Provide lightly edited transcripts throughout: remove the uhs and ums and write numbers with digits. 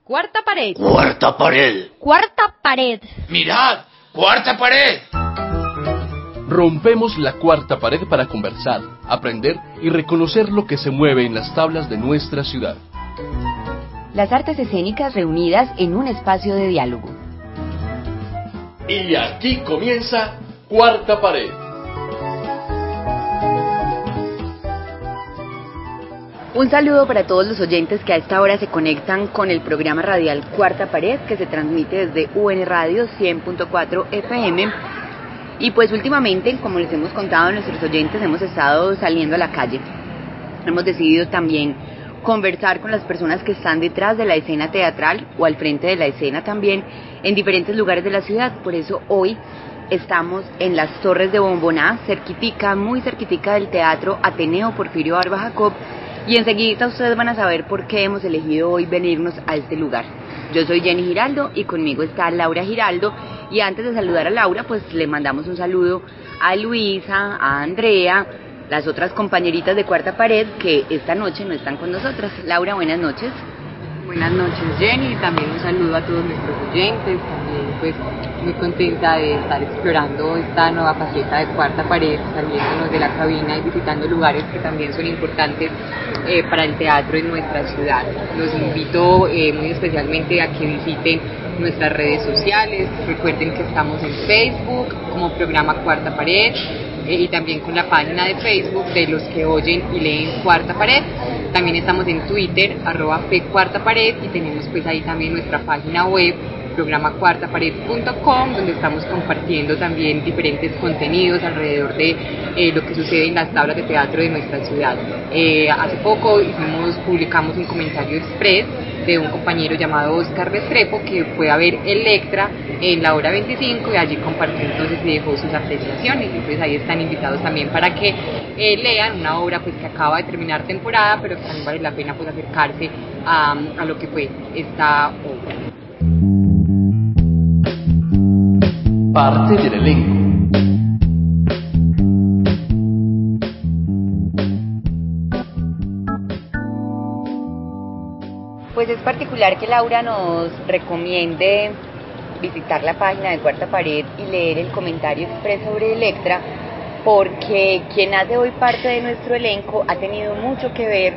Cuarta pared. Cuarta pared. Cuarta pared. Mirad, cuarta pared. Rompemos la cuarta pared para conversar, aprender y reconocer lo que se mueve en las tablas de nuestra ciudad. Las artes escénicas reunidas en un espacio de diálogo. Y aquí comienza Cuarta Pared. Un saludo para todos los oyentes que a esta hora se conectan con el programa radial Cuarta Pared, que se transmite desde UN Radio 100.4 FM. Y pues últimamente, como les hemos contado a nuestros oyentes, hemos estado saliendo a la calle. Hemos decidido también conversar con las personas que están detrás de la escena teatral o al frente de la escena también en diferentes lugares de la ciudad. Por eso hoy estamos en las Torres de Bomboná, muy cerquitica del Teatro Ateneo Porfirio Barba Jacob, y enseguida ustedes van a saber por qué hemos elegido hoy venirnos a este lugar. Yo soy Jenny Giraldo y conmigo está Laura Giraldo, y antes de saludar a Laura, pues le mandamos un saludo a Luisa, a Andrea, las otras compañeritas de Cuarta Pared que esta noche no están con nosotras. Laura, buenas noches. Buenas noches, Jenny, y también un saludo a todos nuestros oyentes. También pues muy contenta de estar explorando esta nueva faceta de Cuarta Pared, saliéndonos de la cabina y visitando lugares que también son importantes para el teatro en nuestra ciudad. Los invito muy especialmente a que visiten nuestras redes sociales. Recuerden que estamos en Facebook como programa Cuarta Pared, y también con la página de Facebook de los que oyen y leen Cuarta Pared. También estamos en Twitter, @PCuartaPared, y tenemos pues ahí también nuestra página web, programacuartapared.com, donde estamos compartiendo también diferentes contenidos alrededor de lo que sucede en las tablas de teatro de nuestra ciudad. Hace poco publicamos un comentario express de un compañero llamado Oscar Restrepo, que fue a ver Electra en la hora 25 y allí compartió entonces y dejó sus apreciaciones. Entonces ahí están invitados también para que lean una obra pues que acaba de terminar temporada, pero que también vale la pena pues acercarse a lo que fue esta obra. Parte del elenco. Pues es particular que Laura nos recomiende visitar la página de Cuarta Pared y leer el comentario expreso sobre Electra, porque quien hace hoy parte de nuestro elenco ha tenido mucho que ver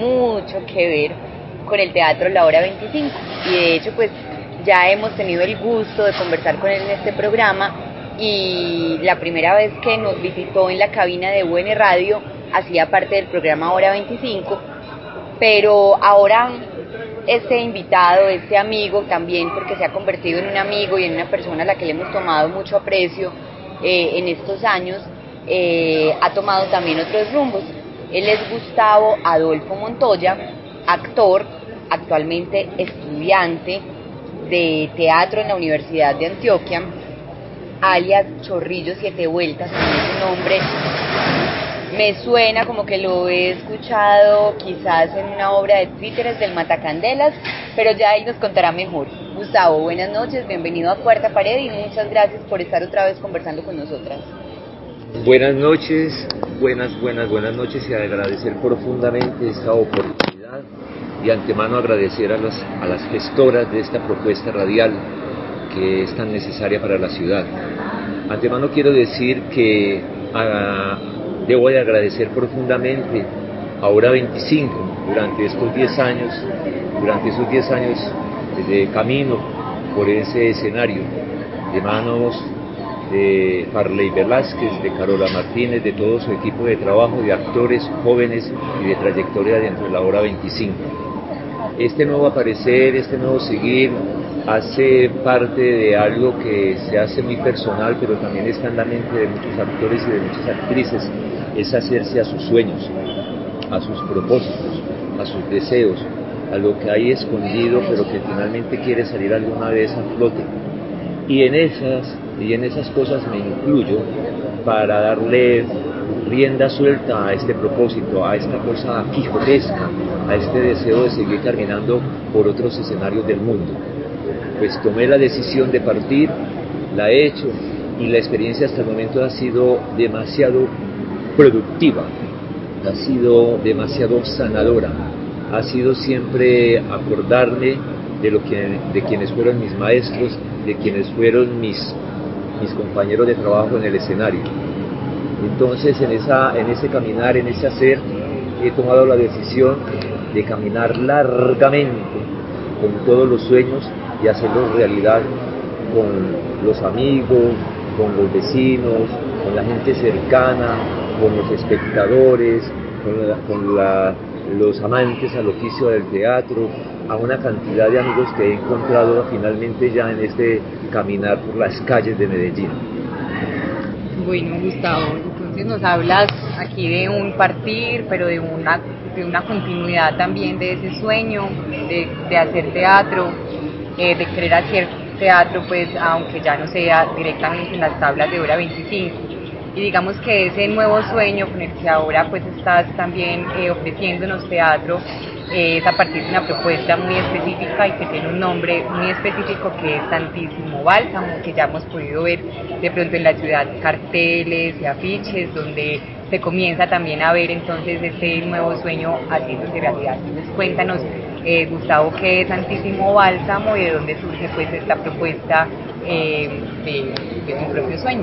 con el teatro La Hora 25, y de hecho pues ya hemos tenido el gusto de conversar con él en este programa, y la primera vez que nos visitó en la cabina de UN Radio hacía parte del programa Hora 25, pero ahora este invitado, este amigo también, porque se ha convertido en un amigo y en una persona a la que le hemos tomado mucho aprecio en estos años, ha tomado también otros rumbos. Él es Gustavo Adolfo Montoya, actor, actualmente estudiante de teatro en la Universidad de Antioquia, alias Chorrillo Siete Vueltas. Es un nombre, me suena como que lo he escuchado quizás en una obra de Títeres del Matacandelas, pero ya él nos contará mejor. Gustavo, buenas noches, bienvenido a Cuarta Pared y muchas gracias por estar otra vez conversando con nosotras. Buenas noches, buenas noches, y agradecer profundamente esta oportunidad, y antemano agradecer a las gestoras de esta propuesta radial que es tan necesaria para la ciudad. Antemano quiero decir que debo de agradecer profundamente a Hora 25 durante esos 10 años de camino por ese escenario, de manos de Farley Velázquez, de Carola Martínez, de todo su equipo de trabajo, de actores jóvenes y de trayectoria dentro de la Hora 25. Este nuevo aparecer, este nuevo seguir, hace parte de algo que se hace muy personal, pero también está en la mente de muchos actores y de muchas actrices. Es hacerse a sus sueños, a sus propósitos, a sus deseos, a lo que hay escondido, pero que finalmente quiere salir alguna vez a flote. Y en esas cosas me incluyo para darle rienda suelta a este propósito, a esta cosa quijotesca, a este deseo de seguir caminando por otros escenarios del mundo. Pues tomé la decisión de partir, la he hecho, y la experiencia hasta el momento ha sido demasiado productiva, ha sido demasiado sanadora, ha sido siempre acordarme de quienes fueron mis maestros, de quienes fueron mis compañeros de trabajo en el escenario. Entonces en ese caminar, en ese hacer, he tomado la decisión de caminar largamente con todos los sueños y hacerlos realidad con los amigos, con los vecinos, con la gente cercana, con los espectadores, con los amantes al oficio del teatro, a una cantidad de amigos que he encontrado finalmente ya en este caminar por las calles de Medellín. Bueno, Gustavo, entonces nos hablas aquí de un partir, pero de una continuidad también de ese sueño, de hacer teatro, de querer hacer teatro, pues aunque ya no sea directamente en las tablas de hora 25. Y digamos que ese nuevo sueño con el que ahora pues estás también ofreciéndonos teatro es a partir de una propuesta muy específica y que tiene un nombre muy específico, que es Santísimo Bálsamo, que ya hemos podido ver de pronto en la ciudad carteles y afiches donde se comienza también a ver entonces este nuevo sueño haciéndose realidad. Entonces cuéntanos, Gustavo, ¿qué es Santísimo Bálsamo y de dónde surge pues esta propuesta de un propio sueño?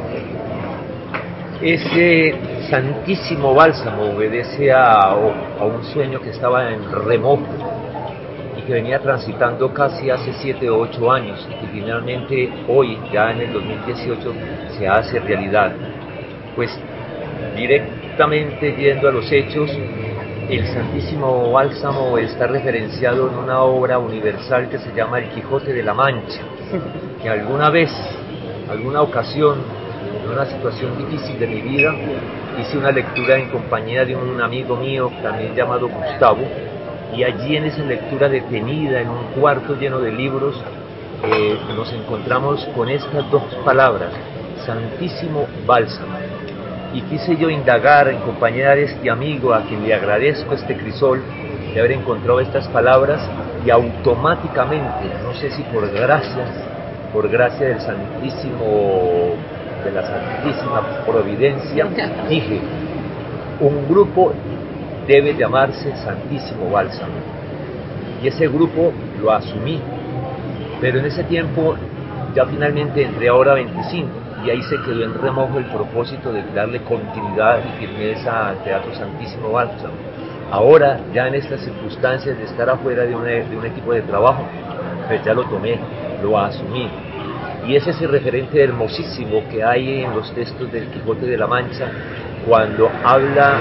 Ese Santísimo Bálsamo obedece a un sueño que estaba en remojo y que venía transitando casi hace 7 o 8 años y que finalmente hoy, ya en el 2018, se hace realidad. Pues directamente yendo a los hechos, el Santísimo Bálsamo está referenciado en una obra universal que se llama El Quijote de la Mancha, que alguna ocasión, en una situación difícil de mi vida, hice una lectura en compañía de un amigo mío también llamado Gustavo, y allí en esa lectura detenida en un cuarto lleno de libros nos encontramos con estas 2 palabras, Santísimo Bálsamo, y quise yo indagar en compañía de este amigo a quien le agradezco este crisol de haber encontrado estas palabras, y automáticamente, no sé si por gracia del Santísimo, de la Santísima Providencia, dije, un grupo debe llamarse Santísimo Bálsamo, y ese grupo lo asumí, pero en ese tiempo ya finalmente entré a hora 25 y ahí se quedó en remojo el propósito de darle continuidad y firmeza al Teatro Santísimo Bálsamo. Ahora, ya en estas circunstancias de estar afuera de un equipo de trabajo, pues ya lo tomé, lo asumí. Y es ese referente hermosísimo que hay en los textos del Quijote de la Mancha, cuando habla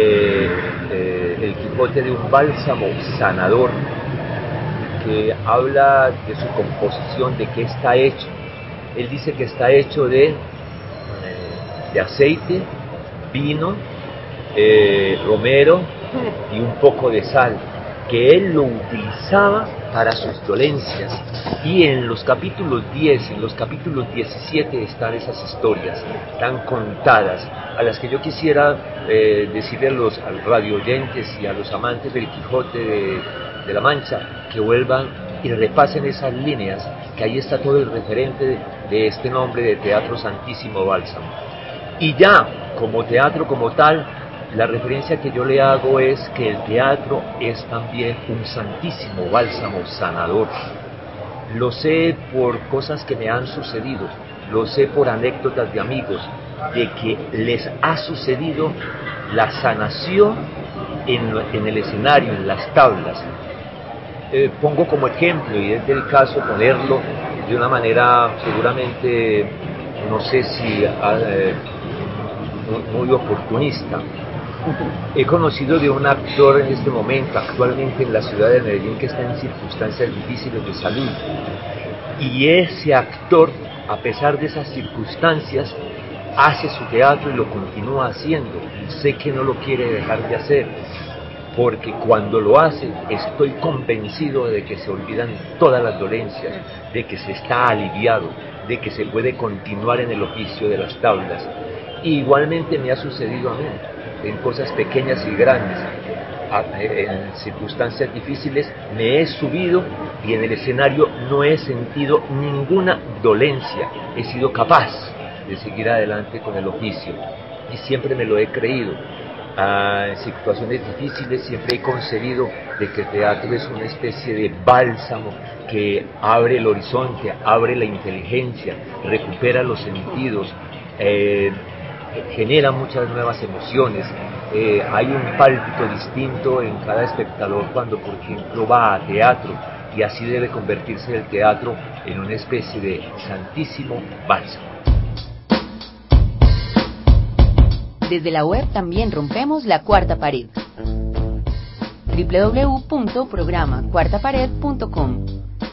el Quijote de un bálsamo sanador, que habla de su composición, de qué está hecho. Él dice que está hecho de aceite, vino, romero y un poco de sal, que él lo utilizaba para sus dolencias. Y en los capítulos 10, en los capítulos 17 están esas historias tan contadas, a las que yo quisiera decirle a los radio oyentes y a los amantes del Quijote de la Mancha que vuelvan y repasen esas líneas, que ahí está todo el referente de este nombre de Teatro Santísimo Bálsamo. Y ya, como teatro como tal, la referencia que yo le hago es que el teatro es también un santísimo bálsamo sanador. Lo sé por cosas que me han sucedido, lo sé por anécdotas de amigos, de que les ha sucedido la sanación en el escenario, en las tablas. Pongo como ejemplo, y es del caso ponerlo de una manera seguramente, no sé si muy oportunista. He conocido de un actor en este momento, actualmente en la ciudad de Medellín, que está en circunstancias difíciles de salud. Y ese actor, a pesar de esas circunstancias, hace su teatro y lo continúa haciendo. Y sé que no lo quiere dejar de hacer, porque cuando lo hace, estoy convencido de que se olvidan todas las dolencias, de que se está aliviado, de que se puede continuar en el oficio de las tablas. Y igualmente me ha sucedido a mí, en cosas pequeñas y grandes, en circunstancias difíciles, me he subido y en el escenario no he sentido ninguna dolencia, he sido capaz de seguir adelante con el oficio y siempre me lo he creído. en situaciones difíciles, siempre he concebido de que el teatro es una especie de bálsamo que abre el horizonte, abre la inteligencia, recupera los sentidos, genera muchas nuevas emociones. Hay un pálpito distinto en cada espectador cuando, por ejemplo, va a teatro, y así debe convertirse el teatro en una especie de santísimo bálsamo. Desde la web también rompemos la cuarta pared. www.programacuartapared.com.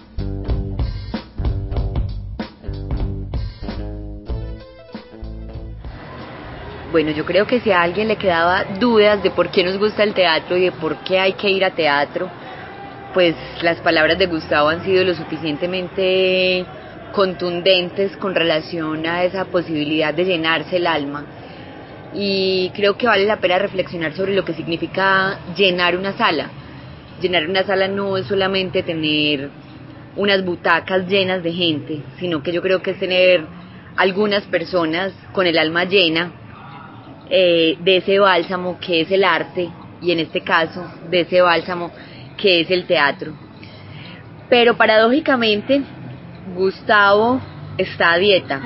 Bueno, yo creo que si a alguien le quedaba dudas de por qué nos gusta el teatro y de por qué hay que ir a teatro, pues las palabras de Gustavo han sido lo suficientemente contundentes con relación a esa posibilidad de llenarse el alma. Y creo que vale la pena reflexionar sobre lo que significa llenar una sala. Llenar una sala no es solamente tener unas butacas llenas de gente, sino que yo creo que es tener algunas personas con el alma llena de ese bálsamo que es el arte, y en este caso de ese bálsamo que es el teatro. Pero paradójicamente Gustavo está a dieta,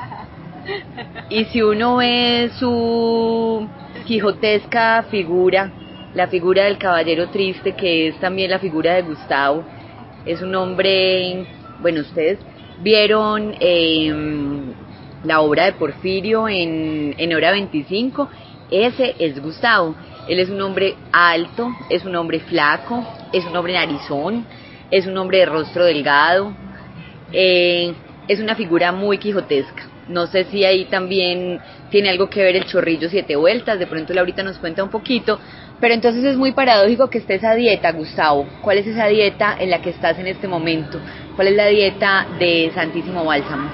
y si uno ve su quijotesca figura, la figura del caballero triste, que es también la figura de Gustavo, es un hombre, bueno, ustedes vieron la obra de Porfirio en Hora 25, ese es Gustavo. Él es un hombre alto, es un hombre flaco, es un hombre narizón, es un hombre de rostro delgado, es una figura muy quijotesca. No sé si ahí también tiene algo que ver el chorrillo 7 vueltas, de pronto Laurita nos cuenta un poquito, pero entonces es muy paradójico que estés a dieta, Gustavo. ¿Cuál es esa dieta en la que estás en este momento? ¿Cuál es la dieta de Santísimo Bálsamo?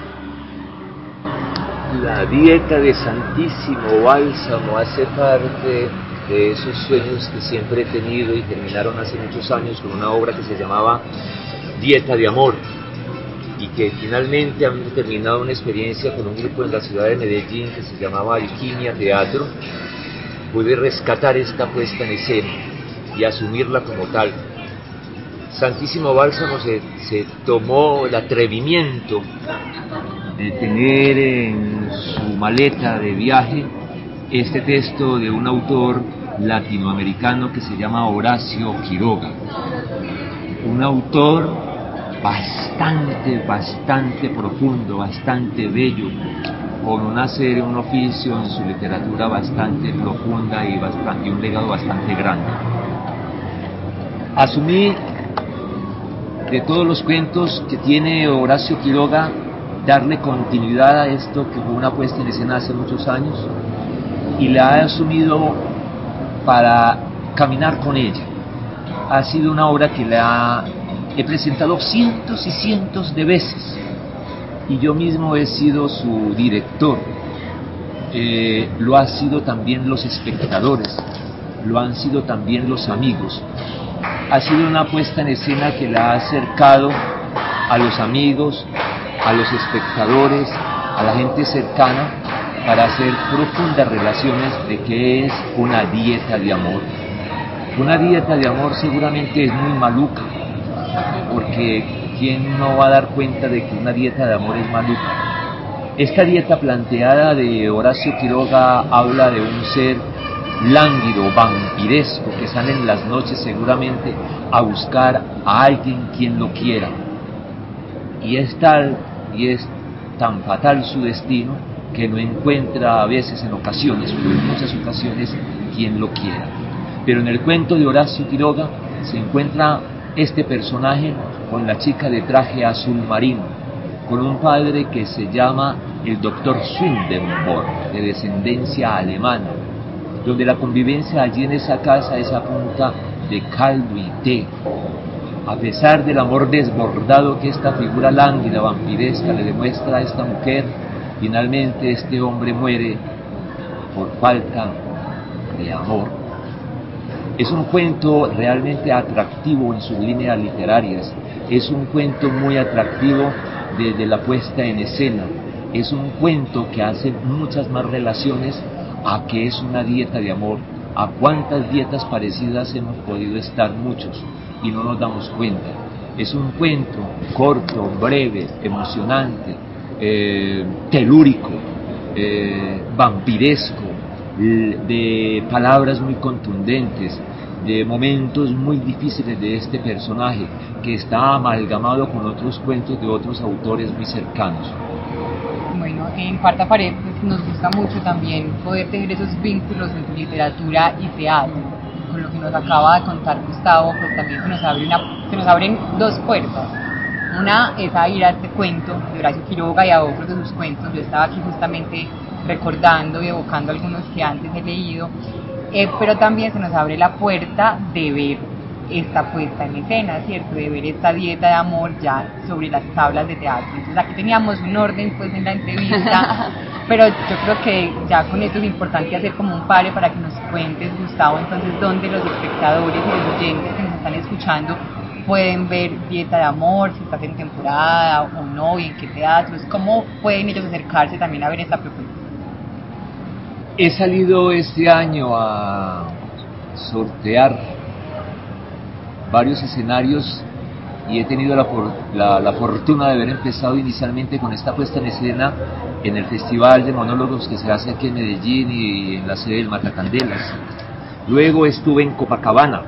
La dieta de Santísimo Bálsamo hace parte de esos sueños que siempre he tenido y terminaron hace muchos años con una obra que se llamaba Dieta de Amor, y que finalmente han terminado una experiencia con un grupo en la ciudad de Medellín que se llamaba Alquimia Teatro. Pude rescatar esta puesta en escena y asumirla como tal. Santísimo Bálsamo se tomó el atrevimiento de tener en su maleta de viaje este texto de un autor latinoamericano que se llama Horacio Quiroga, un autor bastante profundo, bastante bello, con un hacer y un oficio en su literatura bastante profunda y un legado bastante grande. Asumí de todos los cuentos que tiene Horacio Quiroga darle continuidad a esto que fue una puesta en escena hace muchos años, y la he asumido para caminar con ella. Ha sido una obra que he presentado cientos y cientos de veces, y yo mismo he sido su director. Lo han sido también los espectadores, lo han sido también los amigos. Ha sido una puesta en escena que la ha acercado a los amigos, a los espectadores, a la gente cercana, para hacer profundas relaciones de qué es una dieta de amor. Una dieta de amor seguramente es muy maluca, porque ¿quién no va a dar cuenta de que una dieta de amor es maluca? Esta dieta planteada de Horacio Quiroga habla de un ser lánguido, vampiresco, que sale en las noches seguramente a buscar a alguien quien lo quiera. Y es tan fatal su destino que no encuentra a veces, en ocasiones, pero en muchas ocasiones, quien lo quiera. Pero en el cuento de Horacio Quiroga se encuentra este personaje con la chica de traje azul marino, con un padre que se llama el doctor Swedenborg, de descendencia alemana, donde la convivencia allí en esa casa es a punta de caldo y té. A pesar del amor desbordado que esta figura lánguida, vampiresca, le demuestra a esta mujer, finalmente este hombre muere por falta de amor. Es un cuento realmente atractivo en sus líneas literarias, es un cuento muy atractivo desde la puesta en escena, es un cuento que hace muchas más relaciones a que es una dieta de amor, ¿A cuántas dietas parecidas hemos podido estar muchos y no nos damos cuenta? Es un cuento corto, breve, emocionante, telúrico, vampiresco, de palabras muy contundentes, de momentos muy difíciles de este personaje que está amalgamado con otros cuentos de otros autores muy cercanos. Bueno, en Cuarta Pared pues, nos gusta mucho también poder tener esos vínculos entre literatura y teatro. Con lo que nos acaba de contar Gustavo, pues también se nos abren dos puertas. Una es a ir a este cuento de Horacio Quiroga y a otros de sus cuentos. Yo estaba aquí justamente recordando y evocando algunos que antes he leído, pero también se nos abre la puerta de ver esta puesta en escena, ¿cierto? De ver esta dieta de amor ya sobre las tablas de teatro. Entonces aquí teníamos un orden pues en la entrevista, pero yo creo que ya con esto es importante hacer como un pare para que nos cuentes, Gustavo, entonces dónde los espectadores y los oyentes que nos están escuchando pueden ver Dieta de Amor, si estás en temporada o no, y en qué teatros, cómo pueden ellos acercarse también a ver esta propuesta. He salido este año a sortear varios escenarios y he tenido la fortuna de haber empezado inicialmente con esta puesta en escena en el Festival de Monólogos que se hace aquí en Medellín y en la sede del Matacandelas. Luego estuve en Copacabana,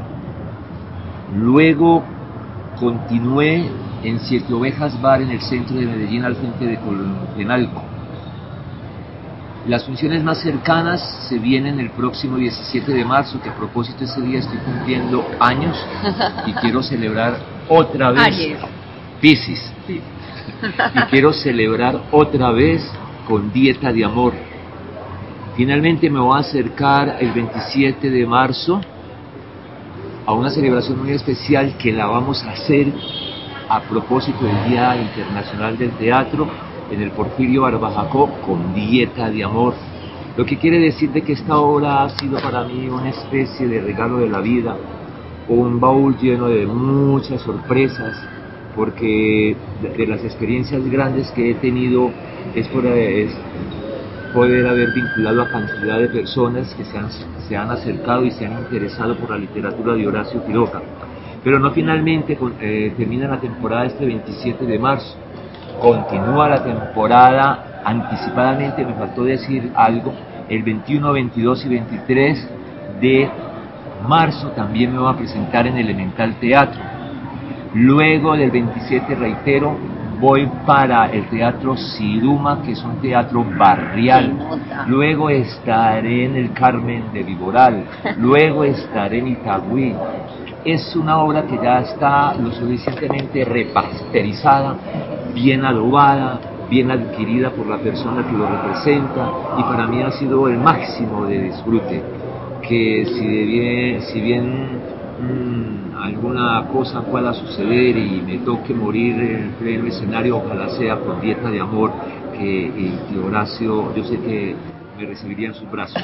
luego continué en Siete Ovejas Bar en el centro de Medellín al frente de Penalco. Las funciones más cercanas se vienen el próximo 17 de marzo, que a propósito ese día estoy cumpliendo años y quiero celebrar otra vez. Aries. Piscis. Sí. Y quiero celebrar otra vez con Dieta de Amor. Finalmente me voy a acercar el 27 de marzo a una celebración muy especial que la vamos a hacer a propósito del Día Internacional del Teatro en el Porfirio Barbajacó con Dieta de Amor. Lo que quiere decir de que esta obra ha sido para mí una especie de regalo de la vida, un baúl lleno de muchas sorpresas, porque de las experiencias grandes que he tenido es poder haber vinculado a cantidad de personas que se han acercado y se han interesado por la literatura de Horacio Quiroga. Pero no finalmente termina la temporada este 27 de marzo. Continúa la temporada anticipadamente, me faltó decir algo, el 21, 22 y 23 de marzo también me voy a presentar en Elemental Teatro. Luego del 27, reitero, voy para el Teatro Siruma, que es un teatro barrial. Luego estaré en el Carmen de Viboral. Luego estaré en Itagüí. Es una obra que ya está lo suficientemente repasterizada, bien adobada, bien adquirida por la persona que lo representa, y para mí ha sido el máximo de disfrute. Que si bien alguna cosa pueda suceder y me toque morir en pleno escenario, ojalá sea con Dieta de Amor, que Horacio, yo sé que me recibiría en sus brazos.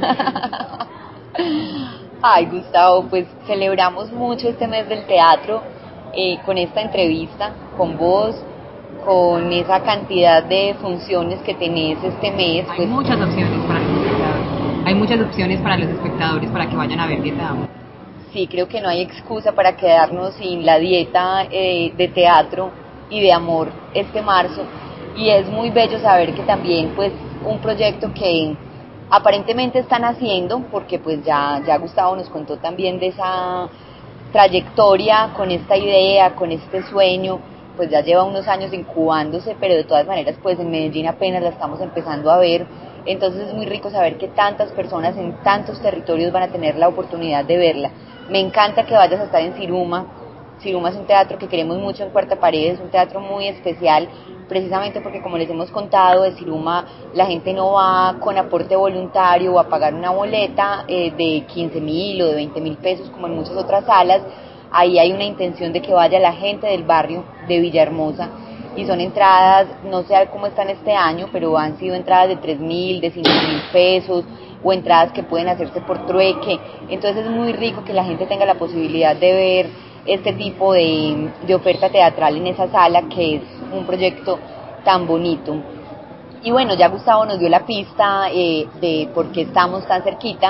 Ay, Gustavo, pues celebramos mucho este mes del teatro con esta entrevista, con vos, con esa cantidad de funciones que tenés este mes. Hay muchas opciones para los espectadores. Hay muchas opciones para los espectadores para que vayan a ver Dieta de Amor. Sí, creo que no hay excusa para quedarnos sin la dieta de teatro y de amor este marzo. Y es muy bello saber que también pues un proyecto que aparentemente están haciendo, porque pues ya Gustavo nos contó también de esa trayectoria con esta idea, con este sueño, pues ya lleva unos años incubándose, pero de todas maneras pues en Medellín apenas la estamos empezando a ver. Entonces es muy rico saber que tantas personas en tantos territorios van a tener la oportunidad de verla. Me encanta que vayas a estar en Siruma. Siruma es un teatro que queremos mucho en Cuarta Pared, es un teatro muy especial, precisamente porque, como les hemos contado, de Siruma la gente no va con aporte voluntario o a pagar una boleta de 15.000 o de 20.000 pesos como en muchas otras salas. Ahí hay una intención de que vaya la gente del barrio de Villahermosa, y son entradas, no sé cómo están este año, pero han sido entradas de 3.000, de 5.000 pesos, o entradas que pueden hacerse por trueque. Entonces es muy rico que la gente tenga la posibilidad de ver este tipo de oferta teatral en esa sala, que es un proyecto tan bonito. Y bueno, ya Gustavo nos dio la pista de por qué estamos tan cerquita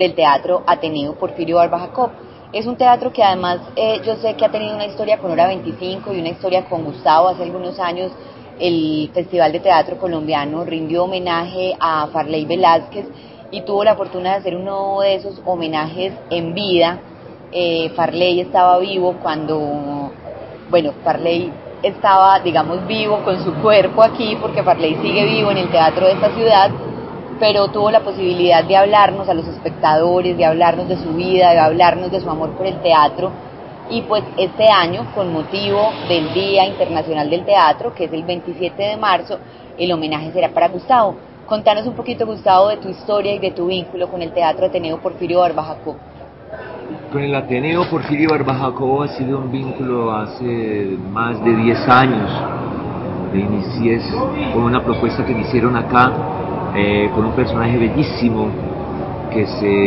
del Teatro Ateneo Porfirio Barba Jacob. Es un teatro que además yo sé que ha tenido una historia con Hora 25 y una historia con Gustavo. Hace algunos años el Festival de Teatro Colombiano rindió homenaje a Farley Velázquez y tuvo la fortuna de hacer uno de esos homenajes en vida. Farley estaba vivo cuando, Farley estaba, digamos, vivo con su cuerpo aquí, porque Farley sigue vivo en el teatro de esta ciudad, pero tuvo la posibilidad de hablarnos a los espectadores, de hablarnos de su vida, de hablarnos de su amor por el teatro. Y pues este año, con motivo del Día Internacional del Teatro, que es el 27 de marzo, el homenaje será para Gustavo. Contanos un poquito, Gustavo, de tu historia y de tu vínculo con el Teatro Ateneo Porfirio Barba Jacob. Con el Ateneo Porfirio Barba Jacob ha sido un vínculo hace más de 10 años. Inicié con una propuesta que me hicieron acá, con un personaje bellísimo que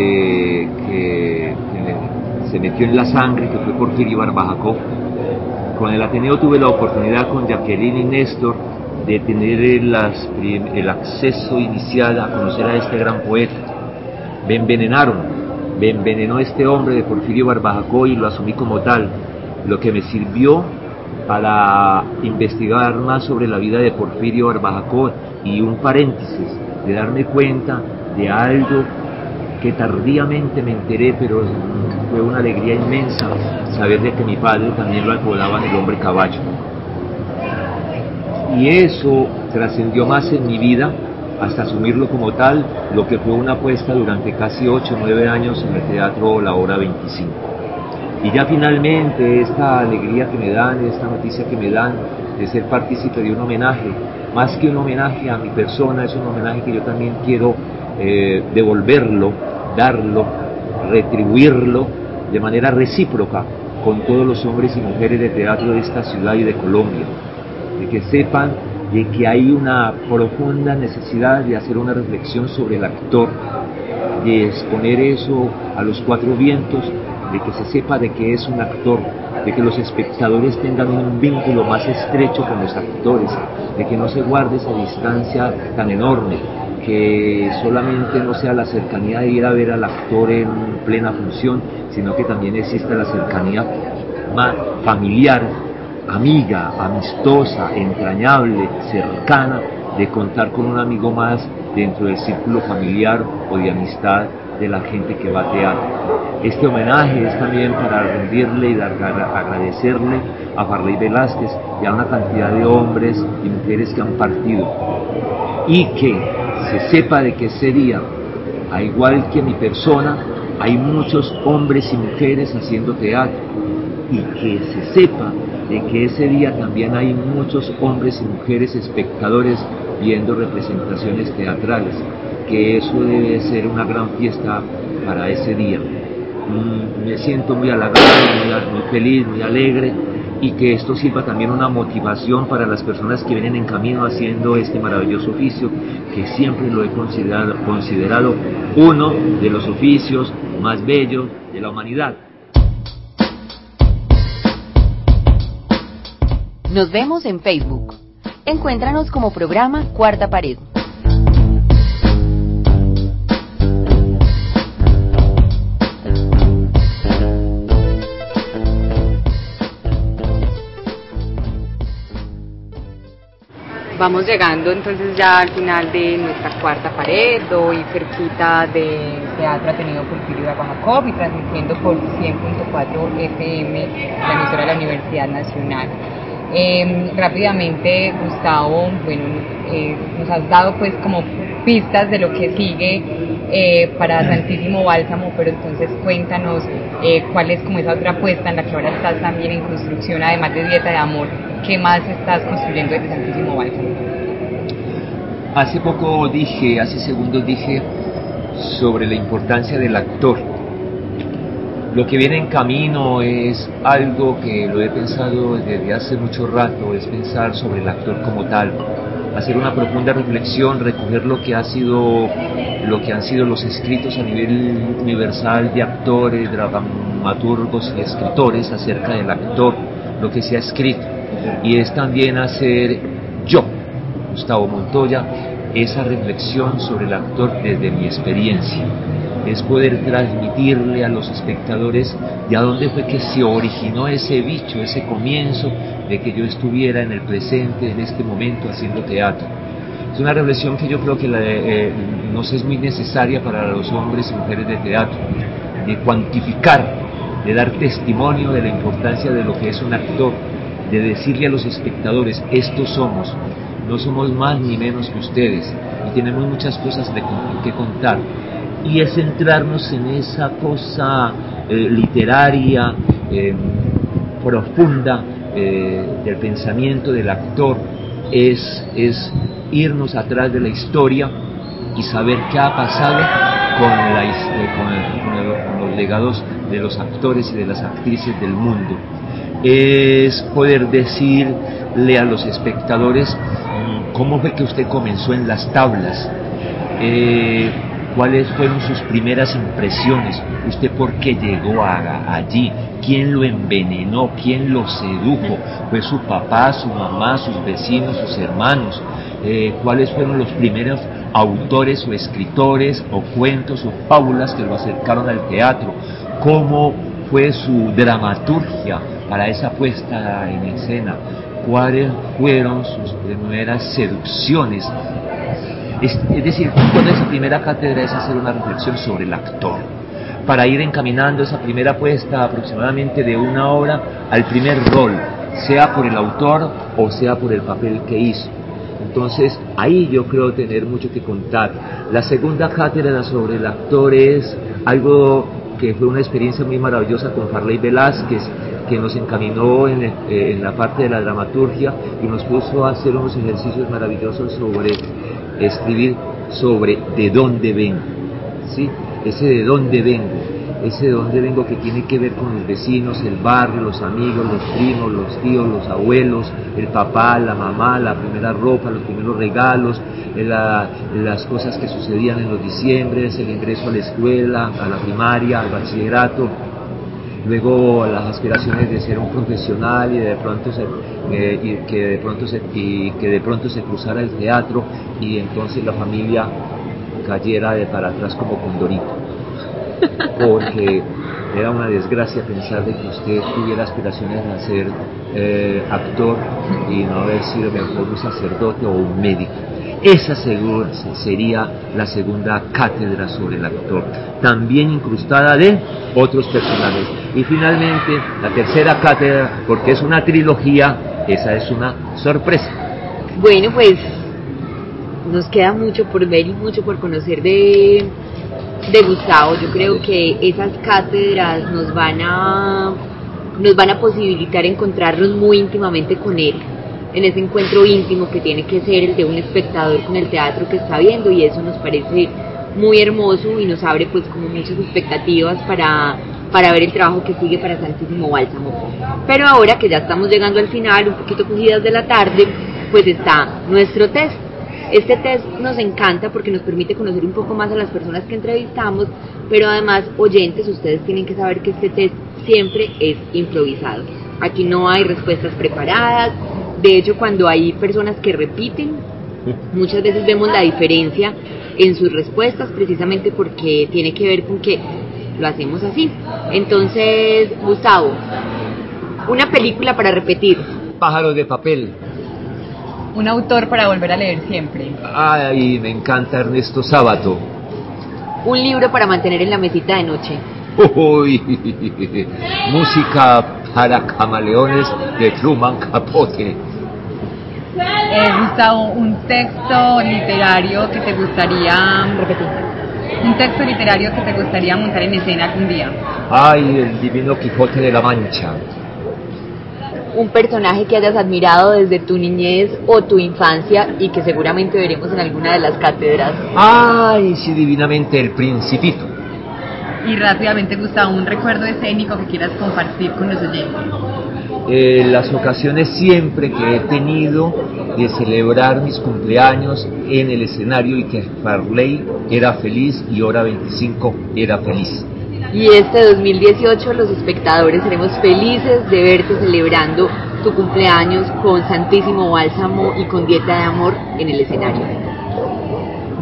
se metió en la sangre, que fue Porfirio Barba Jacob. Con el Ateneo tuve la oportunidad con Jacqueline y Néstor de tener el acceso inicial a conocer a este gran poeta. Me envenenó este hombre de Porfirio Barba Jacob y lo asumí como tal, lo que me sirvió para investigar más sobre la vida de Porfirio Barba Jacob, y un paréntesis, de darme cuenta de algo que tardíamente me enteré, pero fue una alegría inmensa saber de que mi padre también lo apodaban el hombre caballo. Y eso trascendió más en mi vida hasta asumirlo como tal, lo que fue una apuesta durante casi 8 o 9 años en el teatro La Hora 25. Y ya finalmente esta alegría que me dan, esta noticia que me dan de ser partícipe de un homenaje, más que un homenaje a mi persona, es un homenaje que yo también quiero devolverlo, darlo, retribuirlo de manera recíproca con todos los hombres y mujeres de teatro de esta ciudad y de Colombia, de que sepan de que hay una profunda necesidad de hacer una reflexión sobre el actor, de exponer eso a los 4 vientos, de que se sepa de que es un actor, de que los espectadores tengan un vínculo más estrecho con los actores, de que no se guarde esa distancia tan enorme, que solamente no sea la cercanía de ir a ver al actor en plena función, sino que también exista la cercanía más familiar, amiga, amistosa, entrañable, cercana, de contar con un amigo más dentro del círculo familiar o de amistad de la gente que va a teatro. Este homenaje es también para rendirle y agradecerle a Farley Velázquez y a una cantidad de hombres y mujeres que han partido, y que se sepa de que ese día, a igual que mi persona, hay muchos hombres y mujeres haciendo teatro, y que se sepa de que ese día también hay muchos hombres y mujeres espectadores viendo representaciones teatrales, que eso debe ser una gran fiesta para ese día. Me siento muy halagado, muy feliz, muy alegre, y que esto sirva también una motivación para las personas que vienen en camino haciendo este maravilloso oficio, que siempre lo he considerado uno de los oficios más bellos de la humanidad. Nos vemos en Facebook. Encuéntranos como programa Cuarta Pared. Vamos llegando entonces ya al final de nuestra cuarta pared, hoy cerquita del Teatro Ateneo Porfirio Barba Jacob y transmitiendo por 100.4 FM, la emisora de la Universidad Nacional. Rápidamente, Gustavo, nos has dado pues como pistas de lo que sigue para Santísimo Bálsamo, pero entonces cuéntanos cuál es como esa otra apuesta en la que ahora estás también en construcción, además de Dieta de Amor. ¿Qué más estás construyendo de Santísimo Bálsamo? Hace segundos dije sobre la importancia del actor. Lo que viene en camino es algo que lo he pensado desde hace mucho rato, es pensar sobre el actor como tal, hacer una profunda reflexión, recoger lo que han sido los escritos a nivel universal de actores, dramaturgos y escritores acerca del actor, lo que se ha escrito, y es también hacer yo, Gustavo Montoya, esa reflexión sobre el actor desde mi experiencia. Es poder transmitirle a los espectadores de a dónde fue que se originó ese bicho, ese comienzo de que yo estuviera en el presente, en este momento, haciendo teatro. Es una reflexión que yo creo que nos es muy necesaria para los hombres y mujeres de teatro, de cuantificar, de dar testimonio de la importancia de lo que es un actor, de decirle a los espectadores, estos somos, no somos más ni menos que ustedes, y tenemos muchas cosas que contar. Y es centrarnos en esa cosa literaria, profunda del pensamiento del actor, es irnos atrás de la historia y saber qué ha pasado con los legados de los actores y de las actrices del mundo. Es poder decirle a los espectadores cómo fue que usted comenzó en las tablas, cuáles fueron sus primeras impresiones, usted por qué llegó allí, quién lo envenenó, quién lo sedujo, fue su papá, su mamá, sus vecinos, sus hermanos, cuáles fueron los primeros autores o escritores o cuentos o fábulas que lo acercaron al teatro, cómo fue su dramaturgia para esa puesta en escena, cuáles fueron sus primeras seducciones. Es decir, toda esa primera cátedra es hacer una reflexión sobre el actor, para ir encaminando esa primera puesta aproximadamente de 1 hora al primer rol, sea por el autor o sea por el papel que hizo. Entonces, ahí yo creo tener mucho que contar. La segunda cátedra sobre el actor es algo que fue una experiencia muy maravillosa con Farley Velázquez, que nos encaminó en la parte de la dramaturgia y nos puso a hacer unos ejercicios maravillosos sobre escribir sobre de dónde vengo, ¿sí? Ese de dónde vengo que tiene que ver con los vecinos, el barrio, los amigos, los primos, los tíos, los abuelos, el papá, la mamá, la primera ropa, los primeros regalos, las cosas que sucedían en los diciembres, el ingreso a la escuela, a la primaria, al bachillerato, luego las aspiraciones de ser un profesional y que de pronto se cruzara el teatro y entonces la familia cayera de para atrás como Condorito, porque era una desgracia pensar de que usted tuviera aspiraciones a ser actor y no haber sido mejor un sacerdote o un médico. Esa sería la segunda cátedra sobre el actor, también incrustada de otros personajes. Y finalmente, la tercera cátedra, porque es una trilogía, esa es una sorpresa. Bueno, pues nos queda mucho por ver y mucho por conocer de Gustavo. Yo creo que esas cátedras nos van a posibilitar encontrarnos muy íntimamente con él, en ese encuentro íntimo que tiene que ser el de un espectador con el teatro que está viendo, y eso nos parece muy hermoso y nos abre pues como muchas expectativas para ver el trabajo que sigue para Santísimo Bálsamo. Pero ahora que ya estamos llegando al final, un poquito cogidas de la tarde, pues está nuestro test. Este test nos encanta porque nos permite conocer un poco más a las personas que entrevistamos, pero además, oyentes, ustedes tienen que saber que este test siempre es improvisado. Aquí no hay respuestas preparadas. De hecho, cuando hay personas que repiten, muchas veces vemos la diferencia en sus respuestas, precisamente porque tiene que ver con que lo hacemos así. Entonces, Gustavo, una película para repetir. Pájaros de papel. Un autor para volver a leer siempre. Ay, me encanta Ernesto Sábato. Un libro para mantener en la mesita de noche. Uy, música para camaleones de Truman Capote. Gustavo, un texto literario que te gustaría repetir. Un texto literario que te gustaría montar en escena algún día. Ay, el divino Quijote de la Mancha. Un personaje que hayas admirado desde tu niñez o tu infancia y que seguramente veremos en alguna de las cátedras. Ay, sí, divinamente, el Principito. Y rápidamente, Gustavo, un recuerdo escénico que quieras compartir con los oyentes. Las ocasiones siempre que he tenido de celebrar mis cumpleaños en el escenario y que Farley era feliz y Hora 25 era feliz. Y este 2018 los espectadores seremos felices de verte celebrando tu cumpleaños con Santísimo Bálsamo y con Dieta de Amor en el escenario.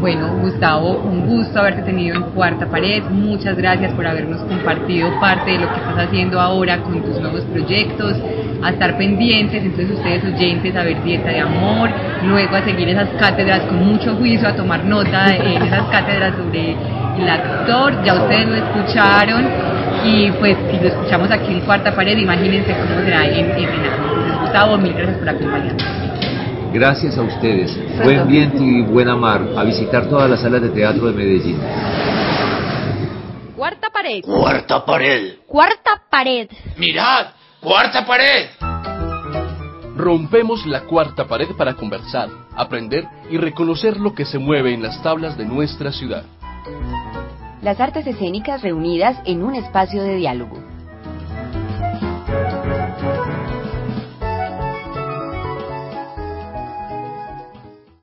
Bueno, Gustavo, un gusto haberte tenido en Cuarta Pared. Muchas gracias por habernos compartido parte de lo que estás haciendo ahora con tus nuevos proyectos. A estar pendientes, entonces ustedes oyentes, a ver Dieta de Amor, luego a seguir esas cátedras con mucho juicio, a tomar nota en esas cátedras sobre el actor. Ya ustedes lo escucharon y pues si lo escuchamos aquí en Cuarta Pared, imagínense cómo será en escenario. Entonces, Gustavo, mil gracias por acompañarnos. Gracias a ustedes. Buen viento y buena mar. A visitar todas las salas de teatro de Medellín. Cuarta Pared. Cuarta pared. Cuarta pared. Mirad, cuarta pared. Rompemos la cuarta pared para conversar, aprender y reconocer lo que se mueve en las tablas de nuestra ciudad. Las artes escénicas reunidas en un espacio de diálogo.